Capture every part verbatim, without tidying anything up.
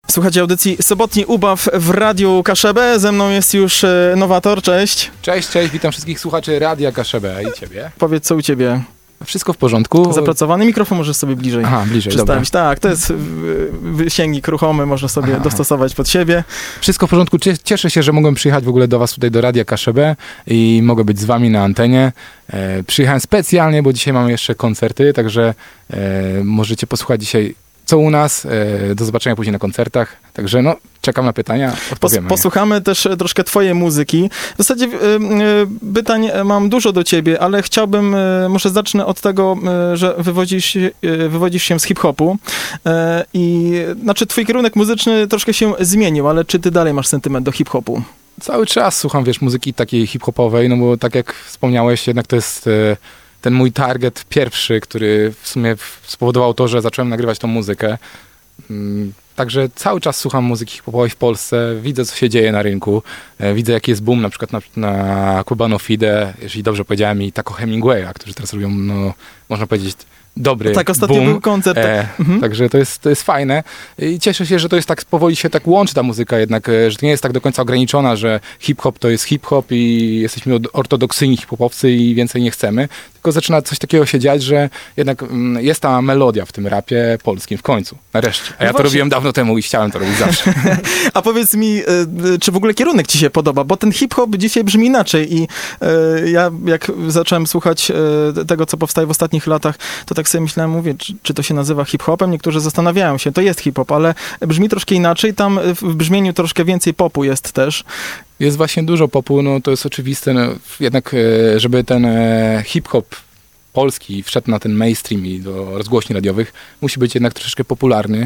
Słuchajcie audycji Sobotni Ubaw w Radiu Kaszebę. Ze mną jest już e, Nowator, cześć. Cześć, cześć, witam wszystkich słuchaczy Radia Kaszebę i ciebie. Powiedz, co u ciebie? Wszystko w porządku. Zapracowany mikrofon możesz sobie bliżej Aha, bliżej, przystawić. Tak, to jest wysięgnik ruchomy, można sobie aha, dostosować pod siebie. Wszystko w porządku. Cieszę się, że mogłem przyjechać w ogóle do was tutaj do Radia Kaszebę i mogę być z wami na antenie. E, przyjechałem specjalnie, bo dzisiaj mamy jeszcze koncerty, także e, możecie posłuchać dzisiaj co u nas. E, do zobaczenia później na koncertach. Także no, czekam na pytania, odpowiemy. Pos, posłuchamy też troszkę twojej muzyki. W zasadzie y, y, pytań mam dużo do ciebie, ale chciałbym, y, może zacznę od tego, y, że wywodzisz, y, wywodzisz się z hip-hopu y, i znaczy twój kierunek muzyczny troszkę się zmienił, ale czy ty dalej masz sentyment do hip-hopu? Cały czas słucham, wiesz, muzyki takiej hip-hopowej, no bo tak jak wspomniałeś, jednak to jest y, ten mój target pierwszy, który w sumie spowodował to, że zacząłem nagrywać tą muzykę. Y, Także cały czas słucham muzyki hip-hopowej w Polsce, widzę, co się dzieje na rynku, e, widzę, jaki jest boom na przykład na, na Cubano Fide, jeżeli dobrze powiedziałem, i Taco Hemingwaya, którzy teraz robią, no, można powiedzieć, dobry tak, ostatnio boom. był koncert. E, mhm. Także to jest, to jest fajne i cieszę się, że to jest tak, powoli się tak łączy ta muzyka jednak, że to nie jest tak do końca ograniczona, że hip-hop to jest hip-hop i jesteśmy ortodoksyjni hip-hopowcy i więcej nie chcemy, tylko zaczyna coś takiego się dziać, że jednak mm, jest ta melodia w tym rapie polskim w końcu, nareszcie. A ja no to robiłem dawno temu i chciałem to robić zawsze. A powiedz mi, czy w ogóle kierunek ci się podoba? Bo ten hip-hop dzisiaj brzmi inaczej i y, ja jak zacząłem słuchać y, tego, co powstaje w ostatnich latach, to tak sobie myślałem, mówię, czy, czy to się nazywa hip-hopem? Niektórzy zastanawiają się, to jest hip-hop, ale brzmi troszkę inaczej, tam w brzmieniu troszkę więcej popu jest też. Jest właśnie dużo popu, no to jest oczywiste, no, jednak żeby ten hip-hop polski wszedł na ten mainstream i do rozgłośni radiowych, musi być jednak troszeczkę popularny,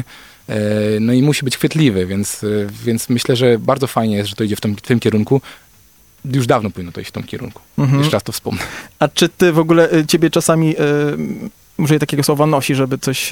no i musi być chwytliwy, więc, więc myślę, że bardzo fajnie jest, że to idzie w tym, w tym kierunku. Już dawno powinno to iść w tym kierunku. Mhm. Jeszcze raz to wspomnę. A czy ty w ogóle, ciebie czasami, użyję takiego słowa, nosi, żeby coś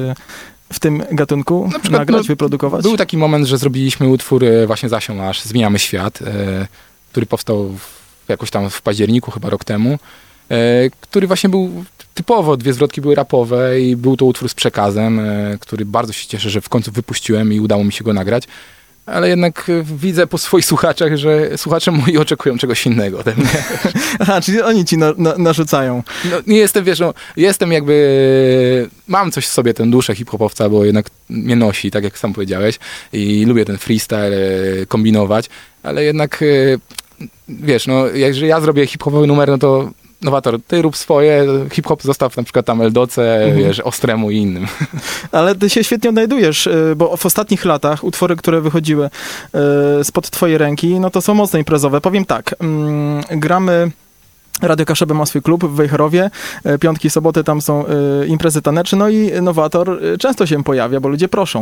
w tym gatunku na przykład, nagrać, no, wyprodukować? Był taki moment, że zrobiliśmy utwór właśnie z Asią Aż, Zmieniamy Świat, e, który powstał w, jakoś tam w październiku, chyba rok temu, e, który właśnie był typowo, dwie zwrotki były rapowe i był to utwór z przekazem, e, który bardzo się cieszę, że w końcu wypuściłem i udało mi się go nagrać. Ale jednak widzę po swoich słuchaczach, że słuchacze moi oczekują czegoś innego ode mnie. Aha, czyli oni ci na, na, narzucają. No, nie jestem, wiesz, no, jestem jakby, mam coś w sobie, tę duszę hip-hopowca, bo jednak mnie nosi, tak jak sam powiedziałeś, i lubię ten freestyle kombinować, ale jednak, wiesz, no, jeżeli ja zrobię hip-hopowy numer, no to Nowator, ty rób swoje, hip-hop zostaw na przykład tam Eldoce, mhm. wiesz, Ostremu i innym. Ale ty się świetnie odnajdujesz, bo w ostatnich latach utwory, które wychodziły spod twojej ręki, no to są mocno imprezowe. Powiem tak, gramy... Radio Kaszebę ma swój klub w Wejherowie. Piątki, soboty tam są y, imprezy taneczne, no i Nowator y, często się pojawia, bo ludzie proszą.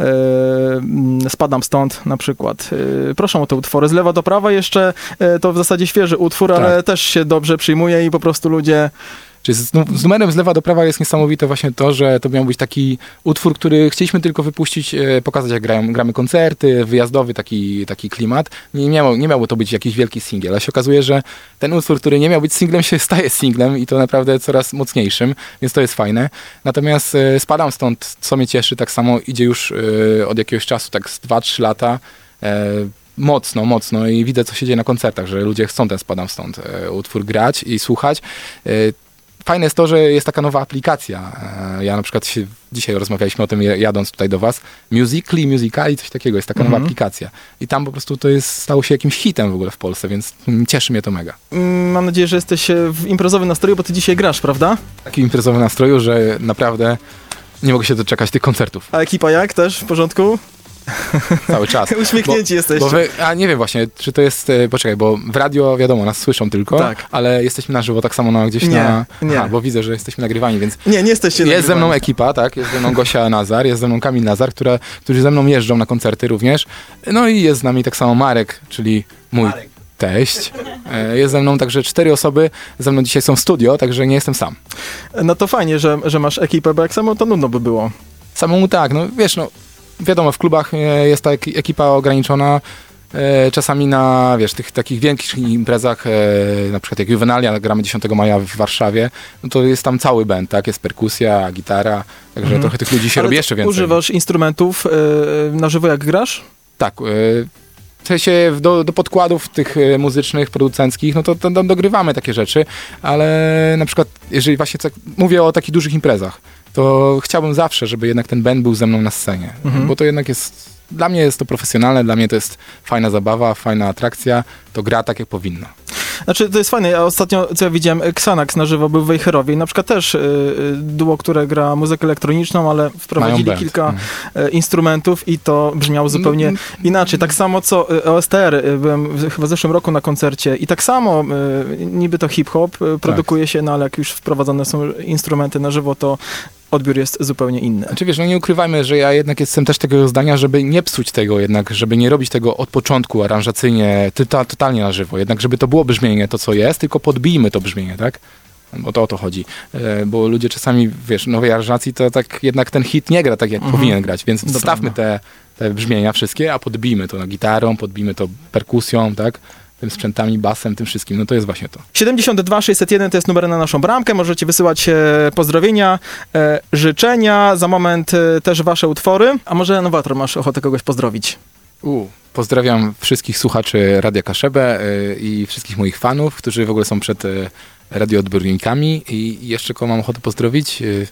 Y, spadam stąd na przykład. Y, proszą o te utwory. Z lewa do prawa jeszcze y, to w zasadzie świeży utwór, tak, ale też się dobrze przyjmuje i po prostu ludzie... Czyli z, z numerem z lewa do prawa jest niesamowite właśnie to, że to miał być taki utwór, który chcieliśmy tylko wypuścić, e, pokazać jak grają, gramy koncerty, wyjazdowy taki, taki klimat. Nie, miało, nie miało to być jakiś wielki singiel, ale się okazuje, że ten utwór, który nie miał być singlem, się staje singlem i to naprawdę coraz mocniejszym, więc to jest fajne. Natomiast e, spadam stąd, co mnie cieszy, tak samo idzie już e, od jakiegoś czasu, tak z dwa trzy lata, e, mocno, mocno i widzę, co się dzieje na koncertach, że ludzie chcą ten Spadam Stąd e, utwór grać i słuchać. E, Fajne jest to, że jest taka nowa aplikacja. Ja na przykład się, dzisiaj rozmawialiśmy o tym jadąc tutaj do was. Musical.ly, Musical.ly, coś takiego. Jest taka mhm. nowa aplikacja. I tam po prostu to jest, stało się jakimś hitem w ogóle w Polsce, więc cieszy mnie to mega. Mam nadzieję, że jesteś w imprezowym nastroju, bo ty dzisiaj grasz, prawda? W takim imprezowym nastroju, że naprawdę nie mogę się doczekać tych koncertów. A ekipa jak? Też w porządku? Cały czas. Uśmiechnięci bo, jesteście. Bo wy, a nie wiem właśnie, czy to jest, poczekaj, bo w radio wiadomo, nas słyszą tylko, tak, ale jesteśmy na żywo tak samo na, gdzieś nie, na... Nie, aha, bo widzę, że jesteśmy nagrywani, więc... Nie, nie jesteście Jest ze mną ekipa, tak, jest ze mną Gosia Nazar, jest ze mną Kamil Nazar, które, którzy ze mną jeżdżą na koncerty również, no i jest z nami tak samo Marek, czyli mój... Marek. Teść. Jest ze mną także cztery osoby, ze mną dzisiaj są w studio, także nie jestem sam. No to fajnie, że, że masz ekipę, bo jak samo to nudno by było. Samemu tak, no wiesz, no wiadomo, w klubach jest ta ekipa ograniczona, E, czasami na, wiesz, tych takich większych imprezach, e, na przykład jak Juvenalia, gramy dziesiątego maja w Warszawie, no to jest tam cały band, tak? Jest perkusja, gitara, także Mhm. trochę tych ludzi się Ale robi to jeszcze więcej. używasz instrumentów e, na żywo jak grasz? Tak, e, w sensie do, do podkładów tych e, muzycznych, producenckich, no to, to, to dogrywamy takie rzeczy, ale na przykład, jeżeli właśnie tak, mówię o takich dużych imprezach, to chciałbym zawsze, żeby jednak ten band był ze mną na scenie, Mhm. bo to jednak jest, dla mnie jest to profesjonalne, dla mnie to jest fajna zabawa, fajna atrakcja, to gra tak jak powinno. Znaczy, to jest fajne. Ja ostatnio, co ja widziałem, Xanax na żywo był w Wejherowie i na przykład też y, y, duo, które gra muzykę elektroniczną, ale wprowadzili band. kilka Mhm. y, instrumentów i to brzmiało zupełnie No, inaczej. Tak samo co y, O S T R, y, byłem w, chyba w zeszłym roku na koncercie i tak samo y, niby to hip-hop y, produkuje się, no ale jak już wprowadzone są instrumenty na żywo, to odbiór jest zupełnie inny. Znaczy wiesz, no nie ukrywajmy, że ja jednak jestem też tego zdania, żeby nie psuć tego jednak, żeby nie robić tego od początku aranżacyjnie, ty, to, totalnie na żywo. Jednak żeby to było brzmienie, to co jest, tylko podbijmy to brzmienie, tak? Bo to o to chodzi. E, bo ludzie czasami, wiesz, nowej aranżacji to tak jednak ten hit nie gra tak, jak Mhm. powinien grać, więc Dobra, wstawmy no. te, te brzmienia wszystkie, a podbijmy to gitarą, podbijmy to perkusją, tak? Tym sprzętami, basem, tym wszystkim. No to jest właśnie to. siedemdziesiąt dwa sześćset jeden to jest numer na naszą bramkę. Możecie wysyłać e, pozdrowienia, e, życzenia, za moment e, też wasze utwory. A może Nowator, masz ochotę kogoś pozdrowić? U, pozdrawiam wszystkich słuchaczy Radia Kaszebę y, i wszystkich moich fanów, którzy w ogóle są przed y, radioodbiornikami i jeszcze kogo mam ochotę pozdrowić. Y,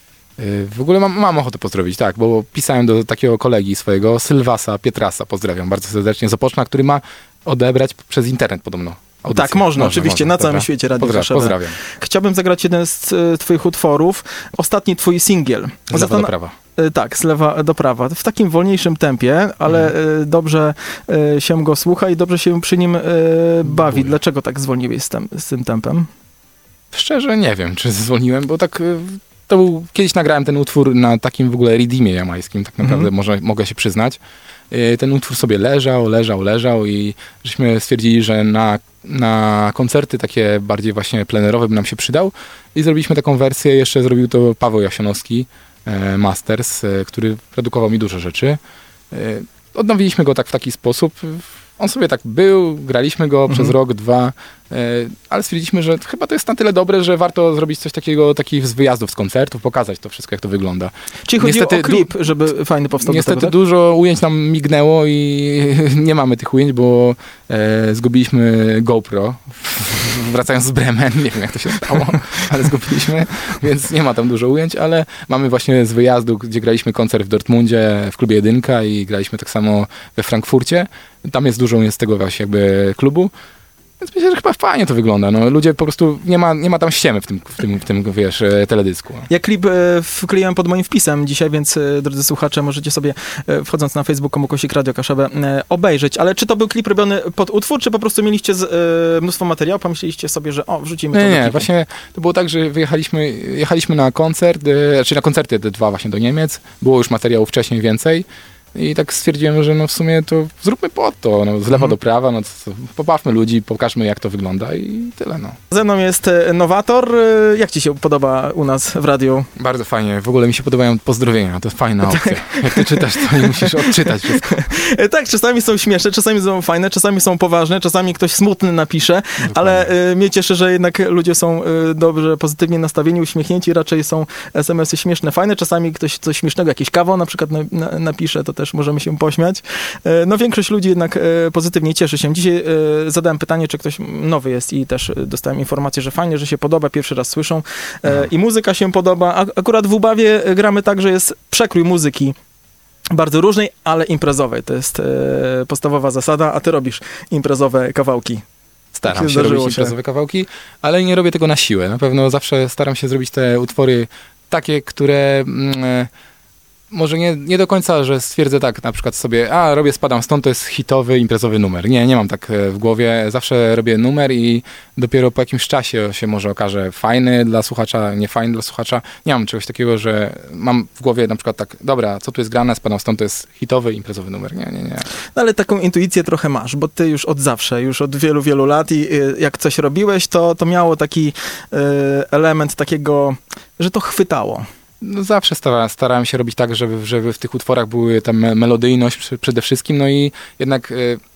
y, w ogóle mam, mam ochotę pozdrowić, tak, bo pisałem do takiego kolegi swojego, Sylwasa Pietrasa, pozdrawiam bardzo serdecznie z Opoczna, który ma odebrać przez internet podobno audycję. Tak, można, oczywiście, na całym świecie Radio Pozdra- Kaszebę. Pozdrawiam. Chciałbym zagrać jeden z e, twoich utworów. Ostatni twój singiel. Z lewa do Zastana- prawa. e, tak, z lewa do prawa. W takim wolniejszym tempie, ale Mhm. e, dobrze e, się go słucha i dobrze się przy nim e, bawi. Buja. Dlaczego tak zwolniłeś z, tem, z tym tempem? Szczerze nie wiem, czy zwolniłem, bo tak y, to był, kiedyś nagrałem ten utwór na takim w ogóle redeemie jamańskim, tak naprawdę Mhm. może, mogę się przyznać. Y, Ten utwór sobie leżał, leżał, leżał i żeśmy stwierdzili, że na, na koncerty takie bardziej właśnie plenerowe by nam się przydał i zrobiliśmy taką wersję, jeszcze zrobił to Paweł Jasionowski, e, Masters, e, który produkował mi dużo rzeczy. E, Odnowiliśmy go tak w taki sposób. On sobie tak był, graliśmy go Mhm. przez rok, dwa, e, ale stwierdziliśmy, że chyba to jest na tyle dobre, że warto zrobić coś takiego, takich z wyjazdów, z koncertów, pokazać to wszystko, jak to wygląda. Czyli chodziło Niestety o klip, żeby fajny powstał Niestety do tego, tak? dużo ujęć nam mignęło i nie mamy tych ujęć, bo e, zgubiliśmy GoPro, wracając z Bremen, nie wiem jak to się stało, ale zgubiliśmy, więc nie ma tam dużo ujęć, ale mamy właśnie z wyjazdu, gdzie graliśmy koncert w Dortmundzie, w klubie Jedynka i graliśmy tak samo we Frankfurcie. Tam jest dużo ujęć z tego właśnie jakby klubu. Więc myślę, że chyba fajnie to wygląda. No, ludzie po prostu, nie ma, nie ma tam ściemy w tym, w tym, w tym wiesz, e, teledysku. Ja klip e, wkleiłem pod moim wpisem dzisiaj, więc e, drodzy słuchacze, możecie sobie e, wchodząc na Facebook Komukusik Radio Kaszebę e, obejrzeć. Ale czy to był klip robiony pod utwór, czy po prostu mieliście z, e, mnóstwo materiału, pomyśleliście sobie, że o, wrzucimy to Nie, do nie, klipu? właśnie to było tak, że wyjechaliśmy, jechaliśmy na koncert, e, czy na koncerty te dwa właśnie do Niemiec. Było już materiału wcześniej więcej. I tak stwierdziłem, że no w sumie to zróbmy pod to, no, z lewa Mhm. do prawa, no co, pobawmy ludzi, pokażmy jak to wygląda i tyle, no. Ze mną jest e, Nowator. E, Jak ci się podoba u nas w radiu? Bardzo fajnie, w ogóle mi się podobają pozdrowienia, to jest fajna opcja. Jak ty czytasz, to nie musisz odczytać wszystko. E, Tak, czasami są śmieszne, czasami są fajne, czasami są poważne, czasami ktoś smutny napisze, ale e, mnie cieszy, że jednak ludzie są e, dobrze, pozytywnie nastawieni, uśmiechnięci, raczej są es em esy śmieszne, fajne, czasami ktoś coś śmiesznego, jakieś kawał na przykład na, na, napisze, to też możemy się pośmiać. E, No większość ludzi jednak e, pozytywnie cieszy się. Dzisiaj e, zadałem pytanie, czy ktoś nowy jest i też e, dostałem informację, że fajnie, że się podoba, pierwszy raz słyszą e, i muzyka się podoba. A, akurat w Ubawie e, gramy tak, że jest przekrój muzyki bardzo różnej, ale imprezowej. To jest e, podstawowa zasada, a ty robisz imprezowe kawałki. Staram się się zdarzyło robić się. imprezowe kawałki, ale nie robię tego na siłę. Na pewno zawsze staram się zrobić te utwory takie, które mm, e, może nie, nie do końca, że stwierdzę tak na przykład sobie, a robię Spadam Stąd, to jest hitowy, imprezowy numer. Nie, nie mam tak e, w głowie. Zawsze robię numer i dopiero po jakimś czasie się może okaże fajny dla słuchacza, nie fajny dla słuchacza. Nie mam czegoś takiego, że mam w głowie na przykład tak, dobra, co tu jest grane, Spadam Stąd, to jest hitowy, imprezowy numer. Nie, nie, nie. No ale taką intuicję trochę masz, bo ty już od zawsze, już od wielu, wielu lat i y, jak coś robiłeś, to, to miało taki y, element takiego, że to chwytało. No zawsze stara, starałem się robić tak, żeby, żeby w tych utworach były ta me- melodyjność przy- przede wszystkim, no i jednak y,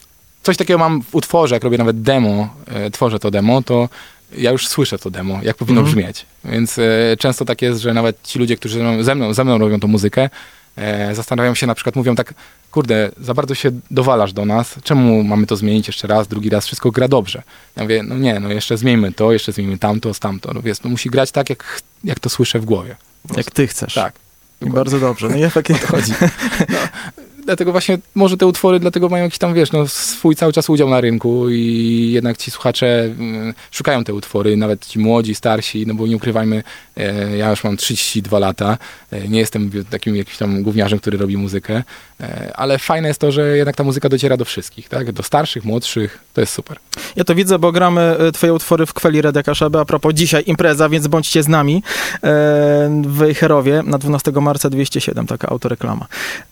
coś takiego mam w utworze, jak robię nawet demo, e, tworzę to demo, to ja już słyszę to demo, jak powinno Mhm. brzmieć. Więc e, często tak jest, że nawet ci ludzie, którzy ze mną, ze mną, ze mną robią tą muzykę, e, zastanawiają się na przykład, mówią tak, kurde, za bardzo się dowalasz do nas, czemu mamy to zmienić jeszcze raz, drugi raz, wszystko gra dobrze. Ja mówię, no nie, no jeszcze zmieńmy to, jeszcze zmieńmy tamto, tamto. No wiesz, to musi grać tak, jak, jak to słyszę w głowie. Po prostu. Jak ty chcesz. Tak. I bardzo dobrze. No i efekt Chodzi. No, dlatego właśnie może te utwory dlatego mają jakiś tam, wiesz, no, swój cały czas udział na rynku i jednak ci słuchacze mm, szukają te utwory, nawet ci młodzi, starsi, no bo nie ukrywajmy, e, ja już mam trzydzieści dwa lata, e, nie jestem takim jakimś tam gówniarzem, który robi muzykę, e, ale fajne jest to, że jednak ta muzyka dociera do wszystkich, tak? Do starszych, młodszych, to jest super. Ja to widzę, bo gramy e, twoje utwory w Kweli Radia Kaszeby. A propos dzisiaj impreza, więc bądźcie z nami e, w Wejherowie na dwunastego marca dwieście siedem, taka autoreklama.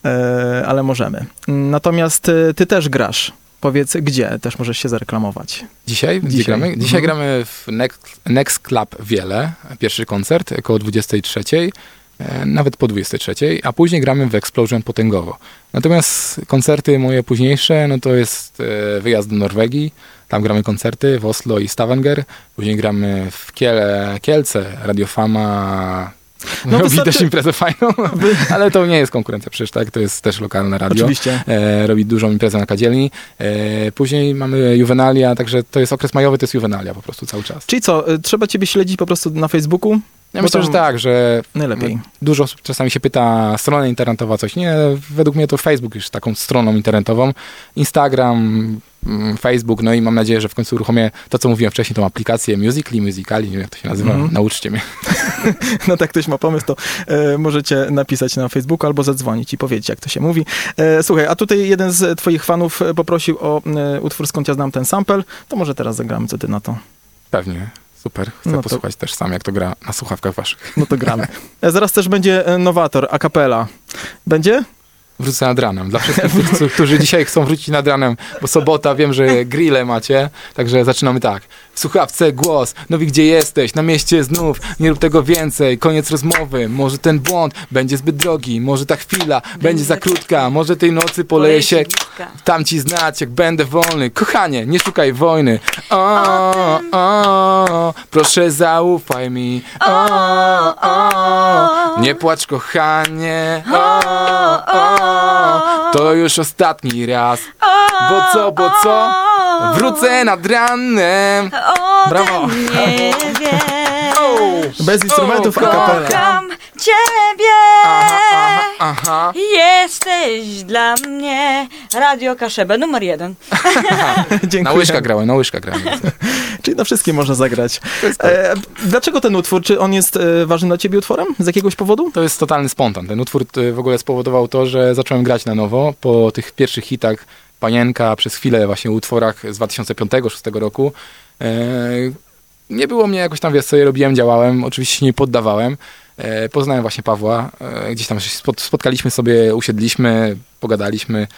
E, ale możemy. Natomiast e, ty też grasz. Powiedz, gdzie też możesz się zareklamować. Dzisiaj? Gdzie Dzisiaj. gramy? Dzisiaj Mhm. gramy w Next, Next Club Wiele, pierwszy koncert około dwudziestej trzeciej, e, nawet po dwudziestej trzeciej, a później gramy w Explosion Potęgowo. Natomiast koncerty moje późniejsze, no to jest e, wyjazd do Norwegii, tam gramy koncerty w Oslo i Stavanger, później gramy w Kiele, Kielce, Radiofama, No no, robi wystarczy- też imprezę fajną, ale to nie jest konkurencja przecież, tak? To jest też lokalne radio. Oczywiście. E, robi dużą imprezę na Kadzielni. E, później mamy Juvenalia, także to jest okres majowy, to jest Juvenalia po prostu cały czas. Czyli co, e, trzeba ciebie śledzić po prostu na Facebooku? Ja Bo myślę, tam że tak, że najlepiej. dużo osób czasami się pyta, strona internetowa coś. Nie, według mnie to Facebook jest taką stroną internetową. Instagram, mm, Facebook, no i mam nadzieję, że w końcu uruchomię to, co mówiłem wcześniej, tą aplikację Musical.ly, Musicali, nie wiem jak to się nazywa, Mhm. nauczcie mnie. No tak, ktoś ma pomysł, to e, możecie napisać na Facebooku albo zadzwonić i powiedzieć, jak to się mówi. E, słuchaj, a tutaj jeden z twoich fanów e, poprosił o e, utwór Skąd ja znam ten sample, to może teraz zagramy, co ty na to? Pewnie, super. Chcę No to- posłuchać też sam, jak to gra na słuchawkach waszych. No to gramy. E, zaraz też będzie e, nowator, a cappella. Będzie? Wrócę nad ranem. Dla wszystkich, którzy- którzy dzisiaj chcą wrócić nad ranem, bo sobota, wiem, że grille macie, także zaczynamy tak. W słuchawce głos, no i gdzie jesteś? Na mieście znów, nie rób tego więcej, koniec rozmowy. Może ten błąd będzie zbyt drogi, może ta chwila będzie za krótka, może tej nocy poleje się tam ci znać, jak będę wolny. Kochanie, nie szukaj wojny. O, o, proszę zaufaj mi. O, o, nie płacz kochanie. O, o, to już ostatni raz. Bo co, bo co? Wrócę nad ranem. Brawo. Nie wiem. O, Bez instrumentów, a cappella. Kocham ciebie. aha, aha, aha. Jesteś dla mnie Radio Kaszebę numer jeden. Dziękuję. Na łyżkach grałem, na łyżkach grałem. Czyli na wszystkie można zagrać. E, dlaczego ten utwór? Czy on jest e, ważnym dla ciebie utworem? Z jakiegoś powodu? To jest totalny spontan. Ten utwór y, w ogóle spowodował to, że zacząłem grać na nowo po tych pierwszych hitach Panienka, przez chwilę właśnie utworach z dwa tysiące piątego do dwa tysiące szóstego roku. E, nie było mnie jakoś tam, wiesz, co ja robiłem, działałem, oczywiście się nie poddawałem. E, poznałem właśnie Pawła, e, gdzieś tam się spot, spotkaliśmy sobie, usiedliśmy, pogadaliśmy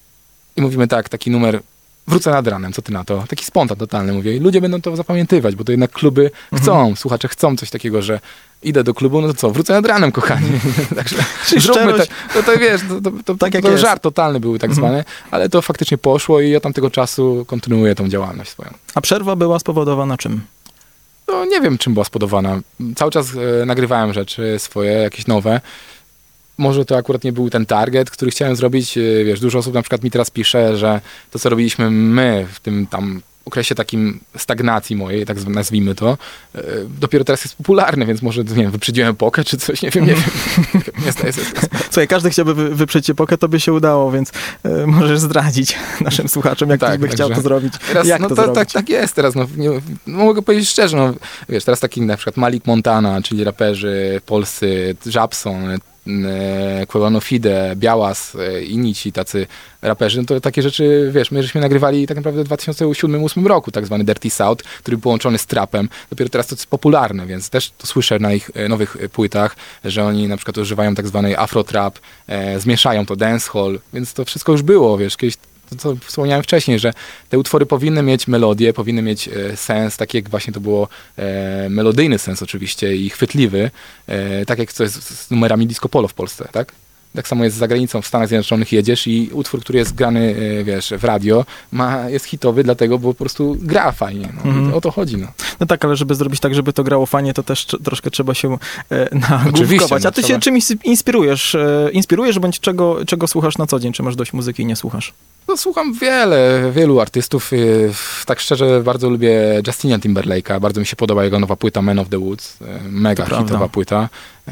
i mówimy tak, taki numer, wrócę nad ranem, co ty na to? Taki spontan totalny, mówię. I ludzie będą to zapamiętywać, bo to jednak kluby chcą, słuchacze chcą coś takiego, że idę do klubu, no to co, wrócę nad ranem, kochani. Także Czyli zróbmy szczerość. tak, to, to wiesz, to, to, to, Tak jak to jest. żart totalny był tak zwany, ale to faktycznie poszło i ja tam tego czasu kontynuuję tą działalność swoją. A przerwa była spowodowana czym? No nie wiem, czym była spowodowana. Cały czas e, nagrywałem rzeczy swoje, jakieś nowe. Może to akurat nie był ten target, który chciałem zrobić. E, wiesz, dużo osób na przykład mi teraz pisze, że to, co robiliśmy my w tym tam okresie takim stagnacji mojej, tak zwa- nazwijmy to, e, dopiero teraz jest popularne, więc może, nie wiem, wyprzedziłem epokę czy coś, nie wiem, nie wiem. Nie zdaję sobie sprawy. Słuchaj, każdy chciałby wy, wyprzeć epokę, to by się udało, więc e, możesz zdradzić naszym słuchaczom, jak Tak, ktoś by także- chciał to zrobić. Teraz, jak no to to, zrobić? tak, tak jest teraz, no, nie, no mogę powiedzieć szczerze, no, wiesz, teraz taki na przykład Malik Montana, czyli raperzy polscy, Żabson, e, Quebano Fide, Białas, e, inni ci tacy raperzy, no to takie rzeczy, wiesz, my żeśmy nagrywali tak naprawdę w dwa tysiące siódmym dwa tysiące ósmym roku, tak zwany Dirty South, który był połączony z trapem, dopiero teraz to jest popularne, więc też to słyszę na ich e, nowych e, płytach, że oni na przykład używają tak zwanej afro-trap, e, zmieszają to dancehall, więc to wszystko już było, wiesz, kiedyś to, co wspomniałem wcześniej, że te utwory powinny mieć melodię, powinny mieć e, sens, tak jak właśnie to było e, melodyjny sens oczywiście i chwytliwy, e, tak jak to jest z numerami disco polo w Polsce, tak? Tak samo jest za granicą, w Stanach Zjednoczonych jedziesz i utwór, który jest grany, e, wiesz, w radio, ma, jest hitowy dlatego, bo po prostu gra fajnie. No. Mhm. O to chodzi, no. No tak, ale żeby zrobić tak, żeby to grało fajnie, to też tr- troszkę trzeba się e, Oczywiście, nagłówkować. no, A ty trzeba. się czymś inspirujesz? E, inspirujesz, bądź czego, czego słuchasz na co dzień? Czy masz dość muzyki i nie słuchasz? No, słucham wiele, wielu artystów. y, Tak szczerze bardzo lubię Justina Timberlake'a. Bardzo mi się podoba jego nowa płyta Man of the Woods. y, Mega To hitowa prawda. płyta.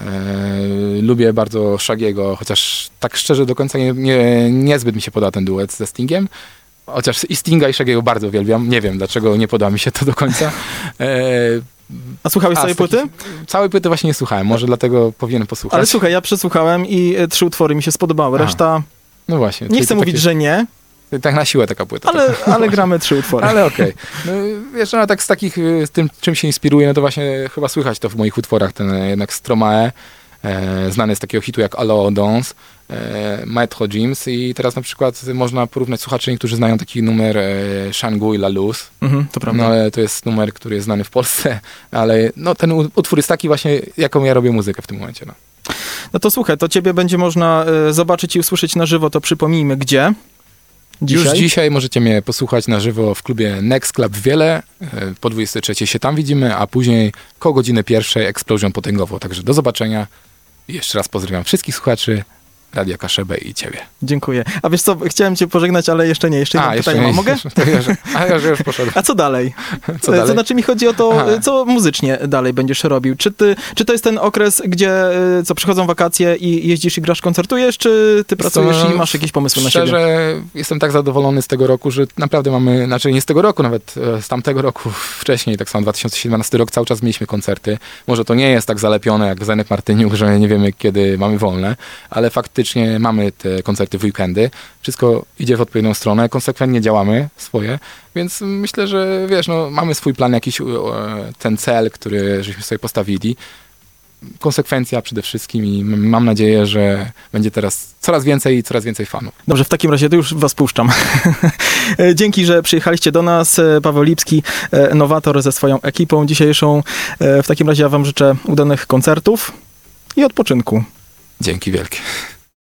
E, Lubię bardzo Shaggy'ego, chociaż tak szczerze do końca nie, nie, niezbyt mi się podoba ten duet ze Stingiem. Chociaż i Stinga i Shaggy'ego bardzo uwielbiam. Nie wiem, dlaczego nie podoba mi się to do końca. E, A słuchałeś a, całej z takich- płyty? Całej płyty właśnie nie słuchałem. Może dlatego powinienem posłuchać. Ale słuchaj, ja przesłuchałem i e, trzy utwory mi się spodobały. Aha. Reszta, No właśnie. nie czyli chcę to mówić, takie- że nie, Tak na siłę taka płyta. ale, ale gramy trzy utwory. Ale okej. No, wiesz, no, tak z takich, y, z tym, czym się inspiruję, no to właśnie chyba słychać to w moich utworach, ten e, jednak Stromae, e, znany z takiego hitu jak Allo Dance, e, Metro James i teraz na przykład można porównać słuchaczy, niektórzy znają taki numer e, Shangui La Luz, Mhm, to prawda. no ale to jest numer, który jest znany w Polsce, ale no ten u- utwór jest taki właśnie, jaką ja robię muzykę w tym momencie, no. No to słuchaj, to ciebie będzie można e, zobaczyć i usłyszeć na żywo, to przypomnijmy gdzie. Dzisiaj. Już dzisiaj możecie mnie posłuchać na żywo w klubie Next Club w Wiele. E, Po dwudziestej trzeciej się tam widzimy, a później koło godziny pierwszej Explosion potęgowo. Także do zobaczenia. I jeszcze raz pozdrawiam wszystkich słuchaczy Radia Kaszebę i ciebie. Dziękuję. A wiesz co, chciałem cię pożegnać, ale jeszcze nie, jeszcze jedno pytanie mam. Mogę? To ja, że, a ja że już poszedłem. A co dalej? Co E, dalej? To znaczy mi chodzi o to, Aha. e, co muzycznie dalej będziesz robił. Czy, ty, czy to jest ten okres, gdzie e, co przychodzą wakacje i jeździsz i grasz, koncertujesz, czy ty pracujesz Co, i masz jakieś pomysły na siebie? Szczerze, jestem tak zadowolony z tego roku, że naprawdę mamy, znaczy nie z tego roku, nawet e, z tamtego roku wcześniej, tak samo dwa tysiące siedemnasty rok, cały czas mieliśmy koncerty. Może to nie jest tak zalepione jak Zenek Martyniuk, że nie wiemy kiedy mamy wolne, ale faktycznie mamy te koncerty w weekendy. Wszystko idzie w odpowiednią stronę, konsekwentnie działamy swoje, więc myślę, że wiesz, no mamy swój plan, jakiś e, ten cel, który żeśmy sobie postawili. Konsekwencja przede wszystkim i m- mam nadzieję, że będzie teraz coraz więcej i coraz więcej fanów. Dobrze, w takim razie to już was puszczam. E, Dzięki, że przyjechaliście do nas. E, Paweł Lipski, e, nowator ze swoją ekipą dzisiejszą. E, W takim razie ja wam życzę udanych koncertów i odpoczynku. Dzięki wielkie.